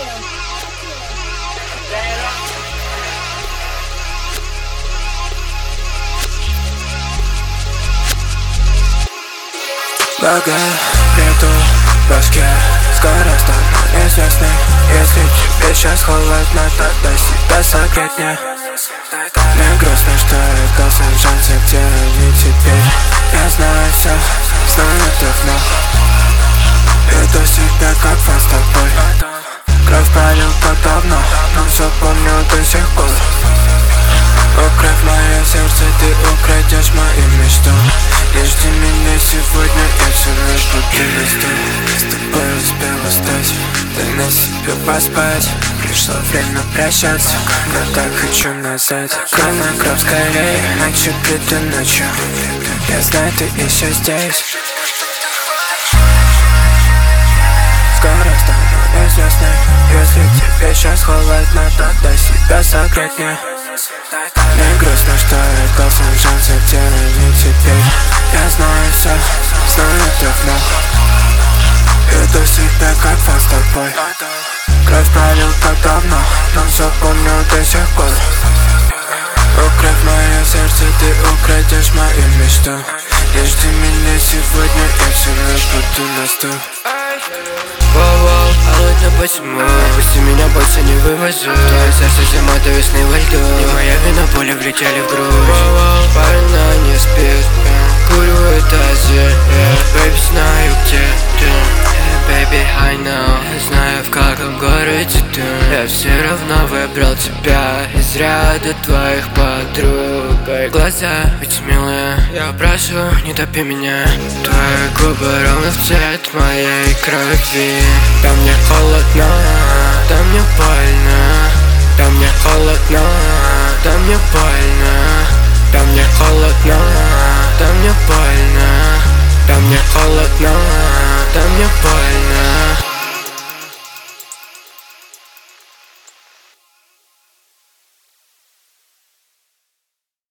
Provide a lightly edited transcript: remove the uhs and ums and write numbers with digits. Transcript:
Багаж нету в башке, скоро стану известным. Если тебе сейчас холодно, тогда себя согреть мне. Мне грустно, что я должен шансы, где они теперь. Я знаю все, знаю давно. Веду себя как фан с тобой. Кровь пролил так давно, но все помню до сих пор. Украв мое сердце, ты украдешь мою мечту. Не жди меня сегодня, я всю ночь буду на стол. С тобой успел устать, дай на себе поспать. Пришло время прощаться, но так хочу назад. Кровь, кровь скорее, иначе приду ночью. Я знаю, ты еще здесь. Скоро стану известным. Если тебе сейчас холодно, тогда себя согреть мне. Мне грустно, что я должен шансы, где они теперь. Я знаю все, знаю давно. Веду себя как фан с тобой. Кровь пролил так давно, но все помню до сих пор. Украв мое сердце, ты украдешь мою мечту. Не жди меня сегодня, я всю ночь буду на стул. Воу-воу, холодно почему? Пусти меня, больше не вывожу. Твое сердце зима до весны во льду. Не моя вина, пули влетели в грудь. Воу-воу, парень не спит, курю этажи. Бэйби, знаю, где ты. Baby, I know. Знаю, в каком городе ты. Я все равно выбрал тебя из ряда твоих подруг. Глаза ведь милые, я прошу, не топи меня. Твои губы ровно в цвет моей крови. Там мне холодно, там мне больно. Там мне холодно, там мне больно. Там мне холодно, там мне больно. Там мне холодно, там мне больно.